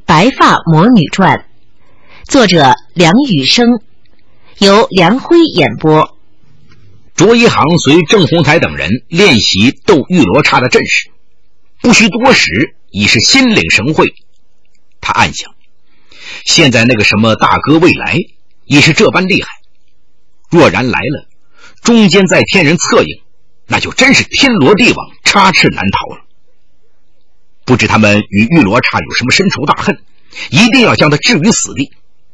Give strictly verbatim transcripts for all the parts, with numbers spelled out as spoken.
白发魔女传》，作者梁羽生，由梁辉演播。 卓一航随郑洪台等人练习斗玉罗刹的阵势，不需多时已是心领神会。他暗想，现在那个什么大哥未来已是这般厉害，若然来了，中间再添人策应，那就真是天罗地网，插翅难逃了。不知他们与玉罗刹有什么深仇大恨，一定要将他置于死地。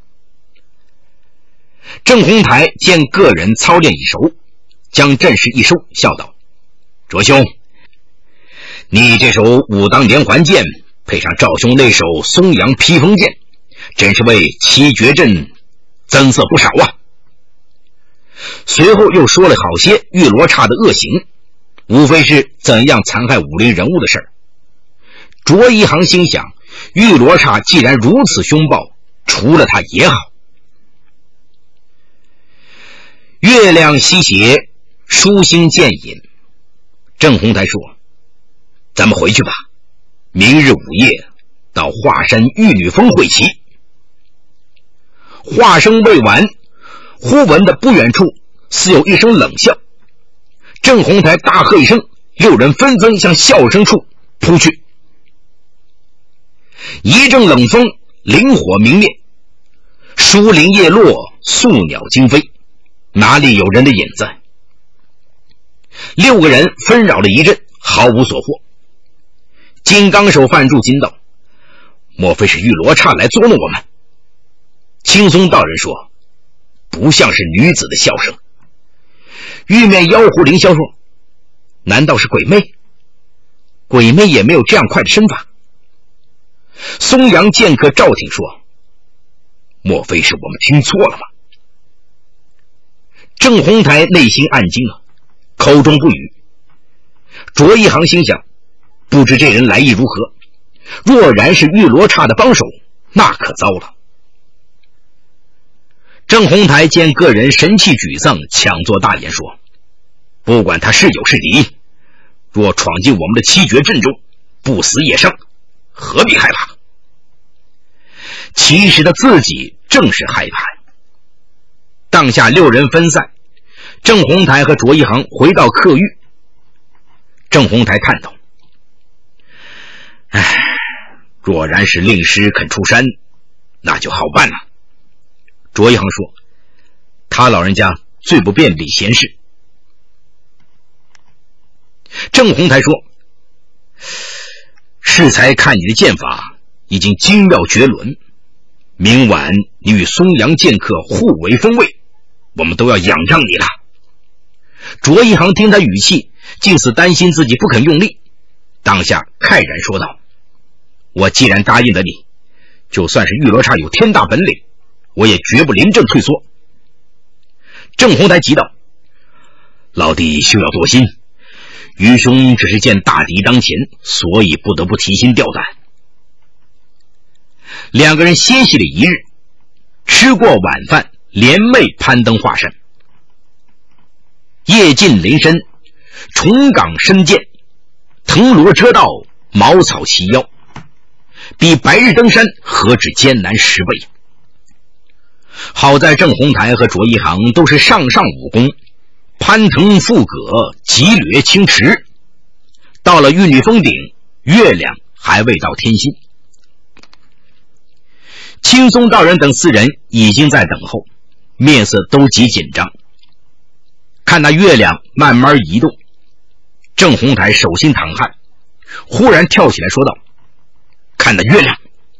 郑洪台见个人操练已熟，将阵势一收，笑道：卓兄，你这手武当连环剑配上赵兄那手松阳披风剑，真是为七绝阵增色不少啊。随后又说了好些玉罗刹的恶行，无非是怎样残害武林人物的事儿。卓一航心想，玉罗刹既然如此凶暴，除了他也好。月亮西斜，疏星渐隐。郑洪台说：咱们回去吧，明日午夜到华山玉女峰会齐。话声未完，忽闻的不远处似有一声冷笑。郑洪台大喝一声，六人纷纷向笑声处扑去。一阵冷风，灵火明灭，疏林叶落，宿鸟惊飞，哪里有人的影子？六个人纷扰了一阵，毫无所获。金刚手范住金道：莫非是玉罗刹来捉弄我们？青松道人说：不像是女子的笑声。玉面妖狐凌霄说：难道是鬼魅？鬼魅也没有这样快的身法。松阳剑客赵挺说：莫非是我们听错了吗？郑洪台内心暗惊啊，口中不语。卓一航心想，不知这人来意如何，若然是玉罗刹的帮手，那可糟了。郑洪台见个人神气沮丧，抢作大言说：不管他是友是敌，若闯进我们的七绝阵中，不死也伤，何必害怕？其实他自己正是害怕。当下六人分散，郑洪台和卓一航回到客寓。郑洪台叹道：唉，若然是令师肯出山，那就好办了。卓一航说：他老人家最不便理闲事。郑洪台说：适才看你的剑法已经精妙绝伦，明晚你与松阳剑客互为锋卫，我们都要仰仗你了。卓一航听他语气，竟似担心自己不肯用力，当下慨然说道：我既然答应了你，就算是玉罗刹有天大本领，我也绝不临阵退缩。郑洪台急道：老弟休要多心，愚兄只是见大敌当前，所以不得不提心吊胆。两个人歇息了一日，吃过晚饭，联袂攀登华山。夜尽林深，重岗深涧，藤萝遮道，茅草齐腰，比白日登山何止艰难十倍。好在郑洪台和卓一航都是上上武功，攀藤附葛，急掠轻驰。到了玉女峰顶，月亮还未到天心。青松道人等四人已经在等候，面色都极紧张。看那月亮慢慢移动，郑洪台手心淌汗，忽然跳起来说道：看那月亮！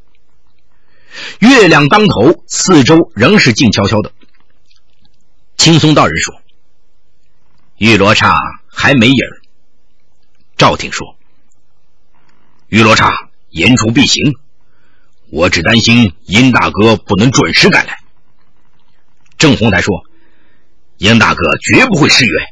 月亮当头，四周仍是静悄悄的。青松道人说：玉罗刹还没影儿。赵挺说：玉罗刹言出必行，我只担心殷大哥不能准时赶来。郑洪台说：殷大哥绝不会失约。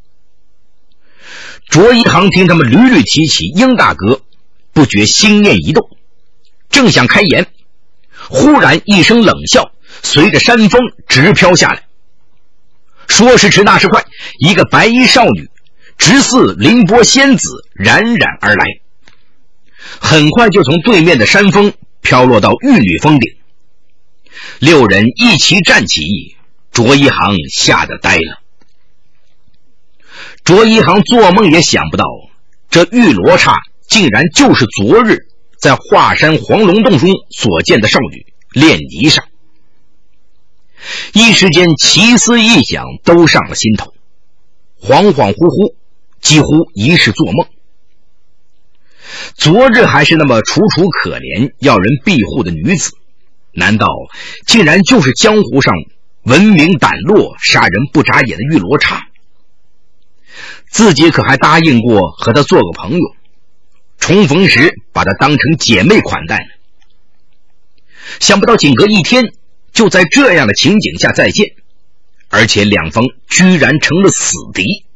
卓一航听他们屡屡提起殷大哥，不觉心念一动，正想开言，忽然一声冷笑随着山风直飘下来。说时迟那时快，一个白衣少女直似凌波仙子冉冉而来，很快就从对面的山峰飘落到玉女峰顶。六人一齐站起，卓一航吓得呆了。卓一航做梦也想不到，这玉罗刹竟然就是昨日在华山黄龙洞中所见的少女炼泥煞。一时间奇思异想都上了心头，恍恍惚惚，几乎一世做梦。昨日还是那么楚楚可怜要人庇护的女子，难道竟然就是江湖上闻名胆落杀人不眨眼的玉罗刹？自己可还答应过和她做个朋友，重逢时把她当成姐妹款待呢。想不到仅隔一天，就在这样的情景下再见，而且两方居然成了死敌。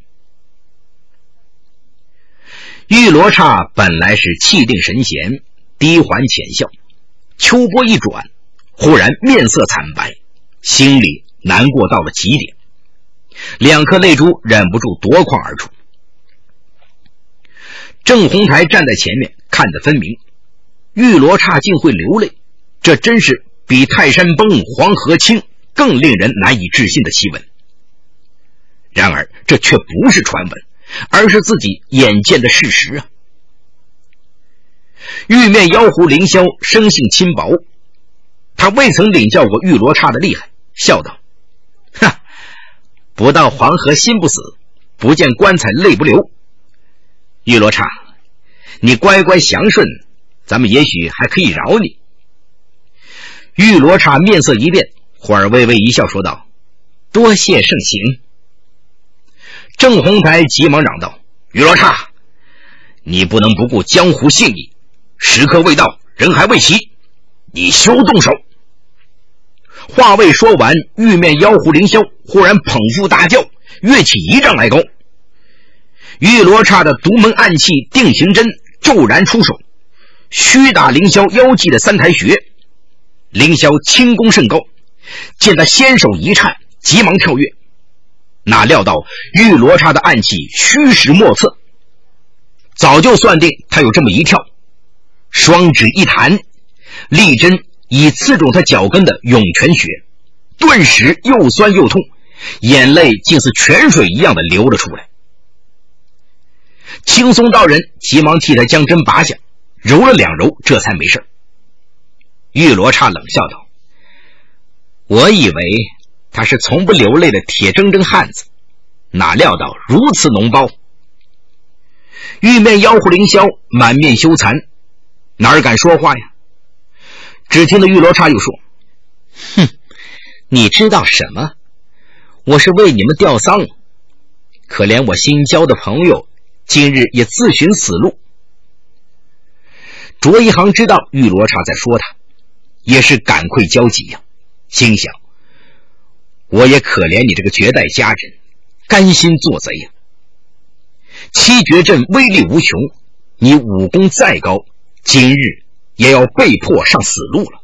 玉罗刹本来是气定神闲，低缓浅笑，秋波一转，忽然面色惨白，心里难过到了极点，两颗泪珠忍不住夺眶而出。郑红台站在前面看得分明，玉罗刹竟会流泪，这真是比泰山崩黄河清更令人难以置信的奇闻。然而这却不是传闻，而是自己眼见的事实啊！玉面妖狐凌霄生性轻薄，他未曾领教过玉罗刹的厉害，笑道：哈，不到黄河心不死，不见棺材泪不流。玉罗刹，你乖乖降顺，咱们也许还可以饶你。玉罗刹面色一变，忽而微微一笑说道：多谢盛行。郑红台急忙嚷道：玉罗刹，你不能不顾江湖信义，时刻未到，人还未齐，你休动手。话未说完，玉面妖狐凌霄忽然捧腹大叫，跃起一丈来高。玉罗刹的独门暗器定形针骤然出手，虚打凌霄腰际的三台穴。凌霄轻功甚高，见他先手一颤，急忙跳跃，哪料到玉罗刹的暗器虚实莫测，早就算定他有这么一跳，双指一弹，利针已刺中他脚跟的涌泉穴，顿时又酸又痛，眼泪竟似泉水一样的流了出来。青松道人急忙替他将针拔下，揉了两揉，这才没事。玉罗刹冷笑道：我以为他是从不流泪的铁铮铮汉子，哪料到如此脓包。玉面妖狐凌霄满面羞惭，哪敢说话呀？只听得玉罗刹又说：哼，你知道什么？我是为你们吊丧，可怜我新交的朋友今日也自寻死路。卓一航知道玉罗刹在说他，也是感愧交集呀、啊，心想：我也可怜你这个绝代佳人，甘心做贼呀、啊！七绝阵威力无穷，你武功再高，今日也要被迫上死路了。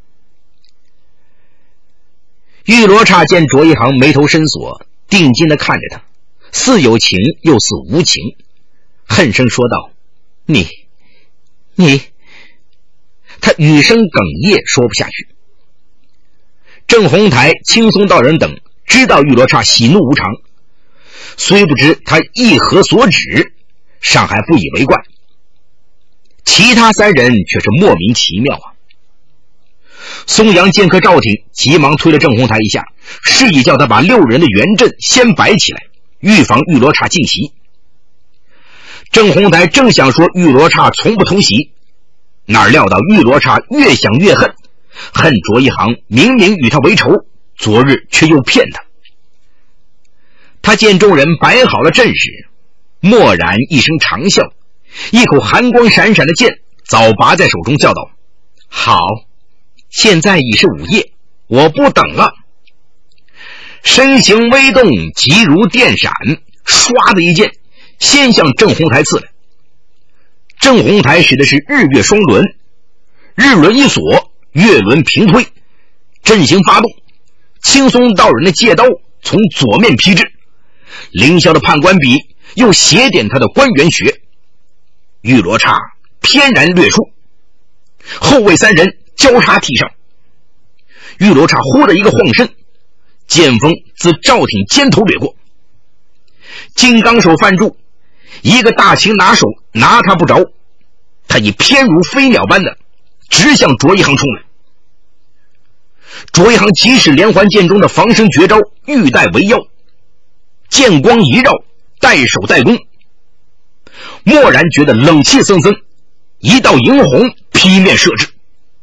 玉罗刹见卓一航眉头深锁，定睛地看着他，似有情又似无情，恨声说道：你你他语声哽咽，说不下去。郑红台、青松道人等知道玉罗刹喜怒无常，虽不知他意何所指，尚还不以为怪，其他三人却是莫名其妙啊。松阳剑客赵挺急忙推了郑红台一下，示意叫他把六人的圆阵先摆起来，预防玉罗刹进袭。郑红台正想说玉罗刹从不同席，哪料到玉罗刹越想越恨，恨卓一航明明与他为仇，昨日却又骗他。他见众人摆好了阵势，蓦然一声长啸，一口寒光闪闪的剑早拔在手中，叫道：好，现在已是午夜，我不等了。身形微动，急如电闪，唰的一剑先向郑红台刺来。郑红台使的是日月双轮，日轮一锁，月轮平推，阵型发动，青松道人的借刀从左面劈至，凌霄的判官笔又斜点他的关元穴。玉罗刹偏然掠出， 后卫三人交叉踢上。玉罗刹忽的一个晃身，剑锋自赵挺肩头掠过，金刚手范住，一个大擒拿手拿他不着，他以偏如飞鸟般的直向卓一航冲来。卓一航即使连环剑中的防身绝招玉带为腰，剑光一绕，带手带攻，蓦然觉得冷气森森，一道银红劈面射至。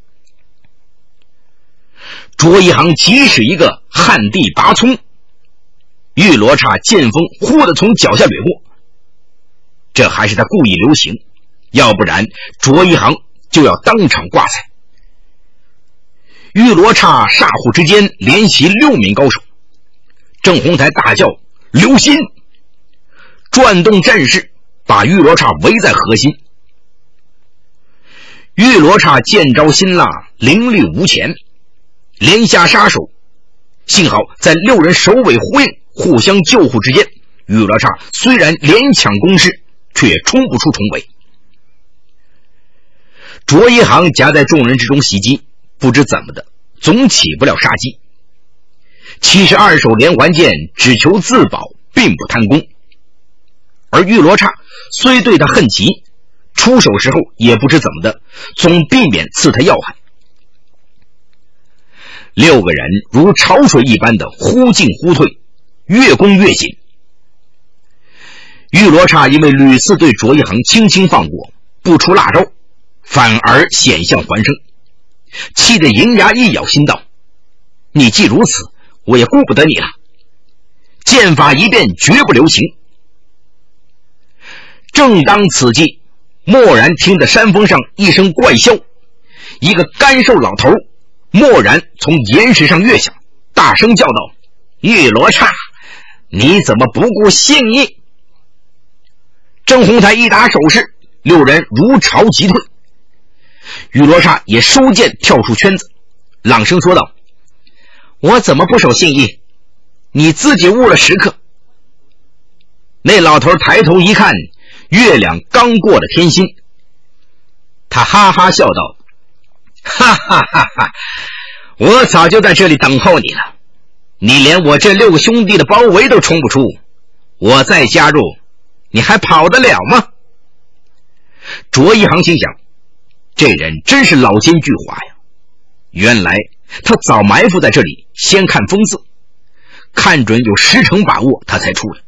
卓一航即使一个旱地拔葱，玉罗刹剑锋忽地从脚下掠过，这还是他故意留情，要不然卓一航就要当场挂彩。玉罗刹煞户之间连袭六名高手，郑洪台大叫留心，转动阵势把玉罗刹围在核心。玉罗刹剑招辛辣，凌厉无前，连下杀手，幸好在六人首尾呼应互相救护之间，玉罗刹虽然连抢攻势，却冲不出重围。卓一航夹在众人之中袭击，不知怎么的总起不了杀机。七十二手连环剑只求自保，并不贪功，而玉罗刹虽对他恨极，出手时候也不知怎么的总避免刺他要害。六个人如潮水一般的忽进忽退，越攻越紧。玉罗刹因为屡次对卓一航轻轻放过，不出辣招，反而险象环生，气得银牙一咬，心道：你既如此，我也顾不得你了，剑法一变，绝不留情。正当此际，蓦然听得山峰上一声怪啸，一个干瘦老头蓦然从岩石上跃下，大声叫道：玉罗刹，你怎么不顾性命？郑洪台一打手势，六人如潮急退。玉罗刹也收剑跳出圈子，朗声说道：我怎么不守信义？你自己误了时刻。那老头抬头一看，月亮刚过了天心，他哈哈笑道：哈哈哈哈，我早就在这里等候你了，你连我这六个兄弟的包围都冲不出，我再加入，你还跑得了吗？卓一航心想，这人真是老奸巨猾呀，原来他早埋伏在这里，先看风字，看准有十成把握，他才出来。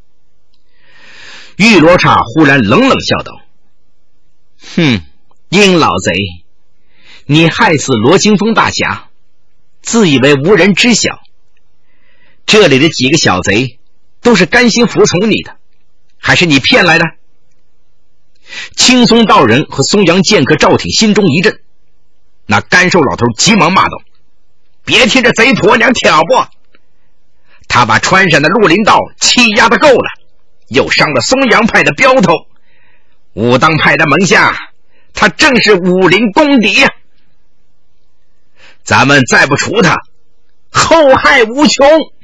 玉罗刹忽然冷冷笑道：哼，殷老贼，你害死罗金峰大侠，自以为无人知晓，这里的几个小贼都是甘心服从你的，还是你骗来的？青松道人和松阳剑客赵挺心中一震，那干瘦老头急忙骂道：别听这贼婆娘挑拨，他把川陕的绿林道欺压得够了，又伤了松阳派的镖头，武当派的门下，他正是武林公敌呀、啊！咱们再不除他，后害无穷。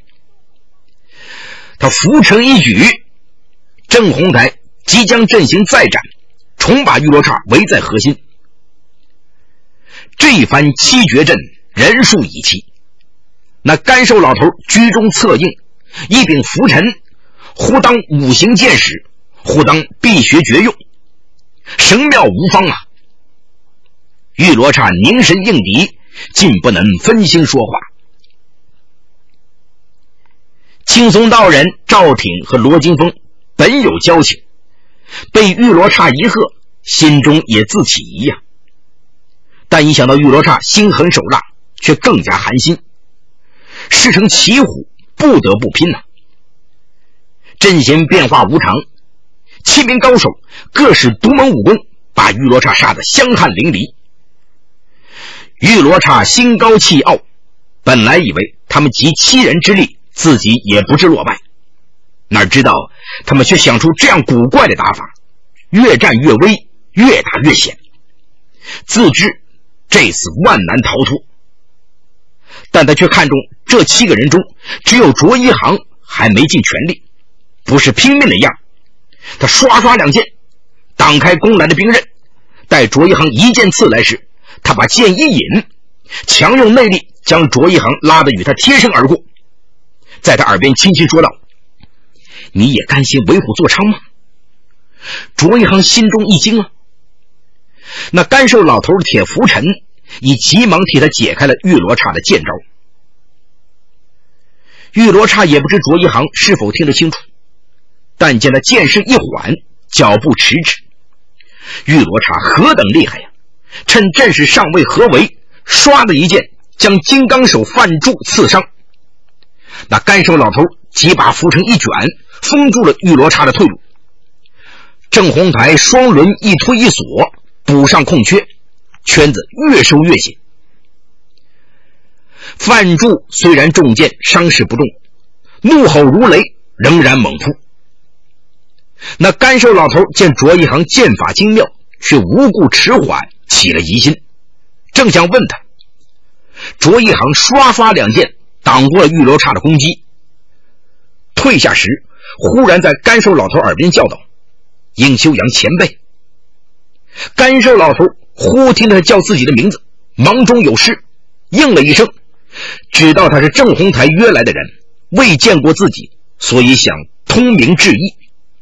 他拂尘一举，郑洪台即将阵型再展，重把玉罗刹围在核心。这一番七绝阵，人数已齐，那干瘦老头居中策应，一柄拂尘，忽当五行剑使，忽当辟邪绝用，神妙无方啊！玉罗刹凝神应敌，竟不能分心说话。青松道人赵挺和罗金峰本有交情，被玉罗刹一喝，心中也自起疑呀、啊。但一想到玉罗刹心狠手辣，却更加寒心，事成骑虎，不得不拼呐、啊。阵型变化无常，七名高手各使独门武功，把玉罗刹杀得香汗淋漓。玉罗刹心高气傲，本来以为他们集七人之力，自己也不致落败，哪知道他们却想出这样古怪的打法，越战越危，越打越险，自知这次万难逃脱。但他却看中这七个人中，只有卓一航还没尽全力，不是拼命的样。他刷刷两剑挡开攻来的兵刃，待卓一航一剑刺来时， 他把剑一引，强用内力将卓一航拉得与他贴身而过，在他耳边轻轻说道：你也甘心为虎作伥吗？卓一航心中一惊啊，那干瘦老头铁浮尘已急忙替他解开了玉罗刹的剑招。玉罗刹也不知卓一航是否听得清楚，但见他剑势一缓，脚步迟滞。玉罗刹何等厉害呀！趁阵势尚未合围，唰的一剑将金刚手范柱刺伤。那干瘦老头几把浮尘一卷，封住了玉罗刹的退路。郑红台双轮一推一锁，补上空缺，圈子越收越紧。范柱虽然中箭伤势不重，怒吼如雷，仍然猛扑。那干瘦老头见卓一航剑法精妙，却无故迟缓，起了疑心，正想问他，卓一航刷刷两剑挡过了玉罗刹的攻击。退下时，忽然在干瘦老头耳边叫道：应修阳前辈。干瘦老头忽听他叫自己的名字，忙中有失，应了一声，知道他是郑红台约来的人，未见过自己，所以想通明致意。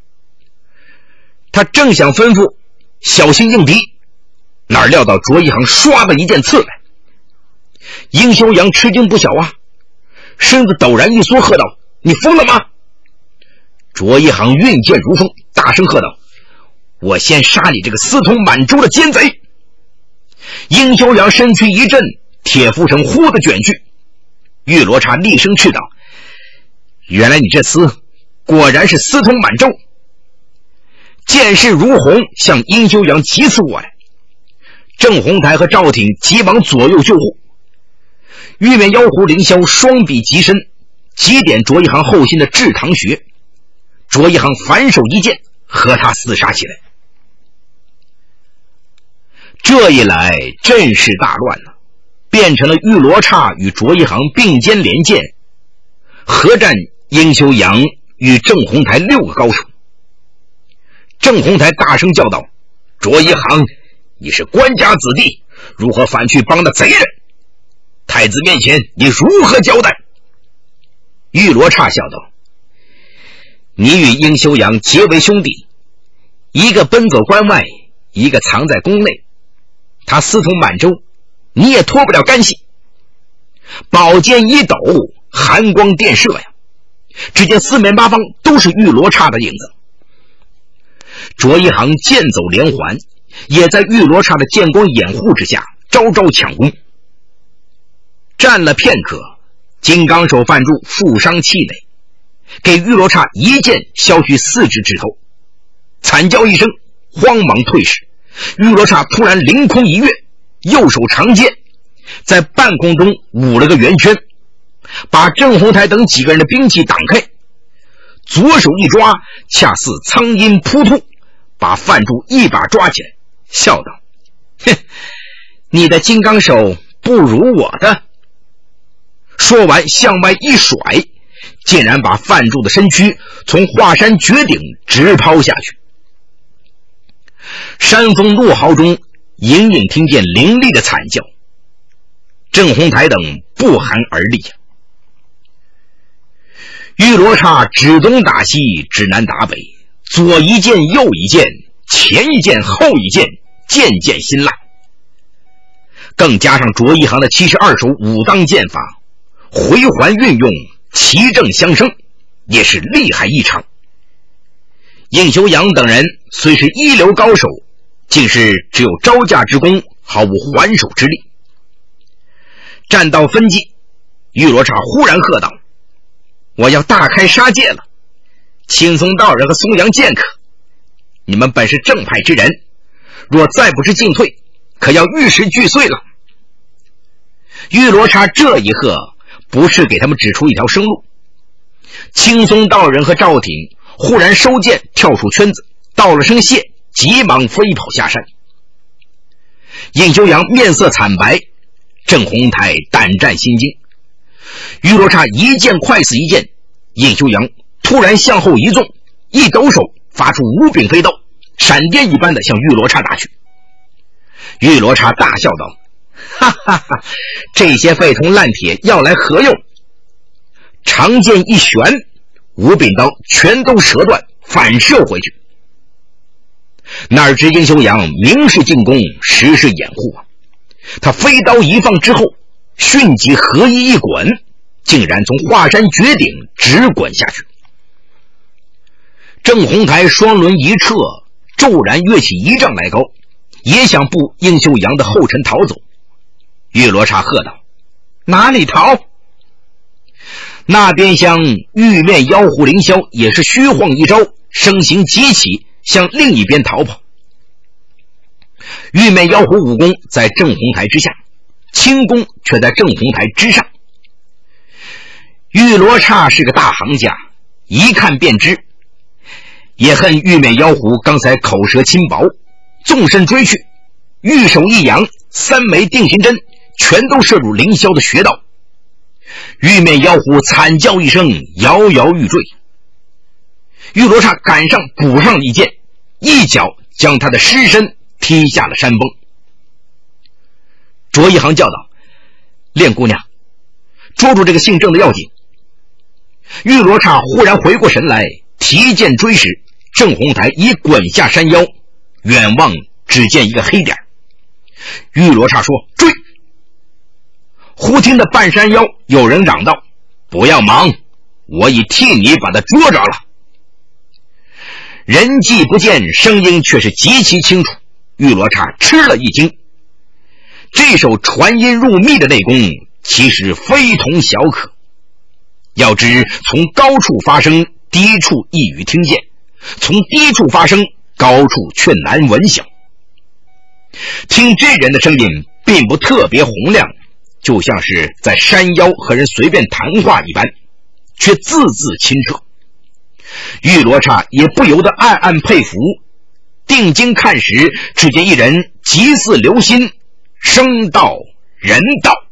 他正想吩咐小心应敌，哪料到卓一航唰的一剑刺来。应修阳吃惊不小啊，身子陡然一缩，喝道：你疯了吗？卓一航运剑如风，大声喝道：我先杀你这个私通满洲的奸贼！应修阳身躯一震，铁浮尘忽地卷去。玉罗刹厉声斥道：原来你这厮果然是私通满洲！剑势如虹，向殷修阳急刺过来。郑红台和赵挺急忙左右救护。玉面妖狐凌霄双臂极深，急点卓一航后心的至堂穴。卓一航反手一剑，和他厮杀起来。这一来阵势大乱了，变成了玉罗刹与卓一航并肩连剑，合战殷修阳与郑红台六个高手。郑红台大声叫道：卓一航，你是官家子弟，如何反去帮那贼人？太子面前你如何交代？玉罗刹笑道：你与殷修阳结为兄弟，一个奔走关外，一个藏在宫内，他私通满洲，你也脱不了干系。宝剑一抖，寒光电射呀，只见四面八方都是玉罗刹的影子。卓一航剑走连环，也在玉罗刹的剑光掩护之下招招抢攻。战了片刻，金刚手范柱负伤气馁，给玉罗刹一剑削去四只指头，惨叫一声，慌忙退时。玉罗刹突然凌空一跃，右手长剑在半空中舞了个圆圈，把郑红台等几个人的兵器挡开，左手一抓，恰似苍鹰扑兔，把范柱一把抓起来，笑道：哼，你的金刚手不如我的。说完向外一甩，竟然把范柱的身躯从华山绝顶直抛下去。山峰怒嚎中，隐隐听见凌厉的惨叫。郑红台等不寒而栗。玉罗刹指东打西，指南打北，左一剑右一剑，前一剑后一剑，剑剑辛辣。更加上卓一航的七十二手武当剑法，回环运用，奇正相生，也是厉害异常。应修阳等人虽是一流高手，竟是只有招架之功，毫无还手之力。战到分际，玉罗刹忽然喝道：我要大开杀戒了！青松道人和松阳剑客，你们本是正派之人，若再不知进退，可要玉石俱碎了。玉罗刹这一喝，不是给他们指出一条生路。青松道人和赵挺忽然收剑跳出圈子，道了声谢，急忙飞跑下山。应修阳面色惨白，郑红台胆战心惊。玉罗刹一剑快似一剑，应修阳突然向后一纵，一抖手发出五柄飞刀，闪电一般的向玉罗刹打去。玉罗刹大笑道： 哈哈哈，这些废铜烂铁要来何用？长剑一旋，五柄刀全都折断，反射回去。哪知殷修阳明是进攻，实是掩护啊！他飞刀一放之后，迅疾合一一滚，竟然从华山绝顶直滚下去。郑红台双轮一撤，骤然跃起一丈来高，也想步殷修阳的后尘逃走。玉罗刹喝道：哪里逃？那边厢玉面妖狐凌霄也是虚晃一招，身形急起，向另一边逃跑。玉面妖狐武功在郑红台之下，轻功却在郑红台之上。玉罗刹是个大行家，一看便知，也恨玉面妖狐刚才口舌轻薄，纵身追去，玉手一扬，三枚定心针全都射入凌霄的穴道。玉面妖狐惨叫一声，摇摇欲坠。玉罗刹赶上补上了一剑，一脚将他的尸身踢下了山崩。卓一航叫道：练姑娘，捉住这个姓郑的要紧。玉罗刹忽然回过神来，提剑追时，郑红台已滚下山腰，远望只见一个黑点。玉罗刹说：追！忽听得半山腰有人嚷道：不要忙，我已替你把他捉着了。人迹不见，声音却是极其清楚。玉罗刹吃了一惊，这手传音入密的内功其实非同小可。要知从高处发声，低处易于听见；从低处发声，高处却难闻响。听这人的声音并不特别洪亮，就像是在山腰和人随便谈话一般，却字字清澈。玉罗刹也不由得暗暗佩服，定睛看时，只见一人极似流星，声到人到。